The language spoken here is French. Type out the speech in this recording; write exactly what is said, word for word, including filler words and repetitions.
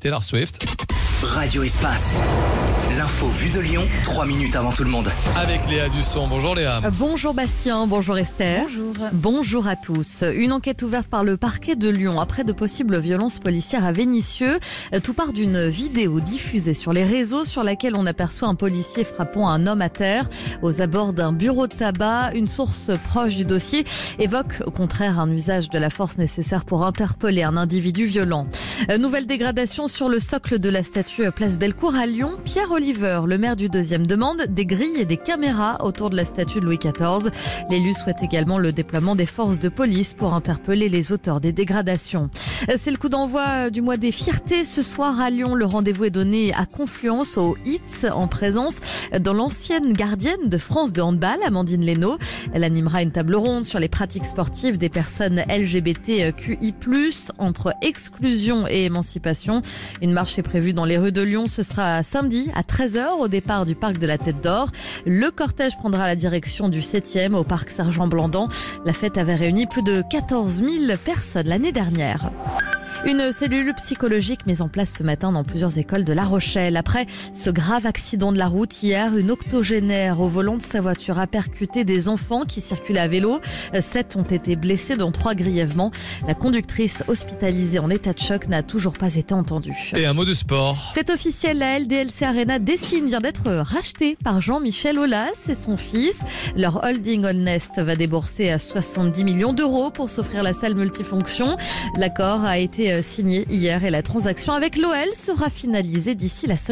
Taylor Swift. Radio Espace. L'info vue de Lyon, trois minutes avant tout le monde. Avec Léa Dusson. Bonjour Léa. Bonjour Bastien, bonjour Esther. Bonjour. Bonjour à tous. Une enquête ouverte par le parquet de Lyon après de possibles violences policières à Vénissieux. Tout part d'une vidéo diffusée sur les réseaux sur laquelle on aperçoit un policier frappant un homme à terre aux abords d'un bureau de tabac. Une source proche du dossier évoque au contraire un usage de la force nécessaire pour interpeller un individu violent. Nouvelle dégradation sur le socle de la statue Place Bellecour à Lyon. Pierre Oliver, le maire du deuxième, demande des grilles et des caméras autour de la statue de Louis quatorze. L'élu souhaite également le déploiement des forces de police pour interpeller les auteurs des dégradations. C'est le coup d'envoi du mois des fiertés ce soir à Lyon. Le rendez-vous est donné à Confluence au H I T en présence dans l'ancienne gardienne de France de handball, Amandine Leno. Elle animera une table ronde sur les pratiques sportives des personnes L G B T Q I plus, entre exclusion et émancipation. Une marche est prévue dans les rues de Lyon. Ce sera samedi à treize heures au départ du parc de la Tête d'Or. Le cortège prendra la direction du septième au parc Sergent-Blandan. La fête avait réuni plus de quatorze mille personnes l'année dernière. Une cellule psychologique mise en place ce matin dans plusieurs écoles de La Rochelle. Après ce grave accident de la route hier, une octogénaire au volant de sa voiture a percuté des enfants qui circulaient à vélo. Sept ont été blessés, dont trois grièvement. La conductrice hospitalisée en état de choc n'a toujours pas été entendue. Et un mot de sport. C'est officiel, la L D L C Arena Dessine vient d'être rachetée par Jean-Michel Aulas et son fils. Leur holding Allnest va débourser soixante-dix millions d'euros pour s'offrir la salle multifonction. L'accord a été signé hier et la transaction avec l'O L sera finalisée d'ici la semaine.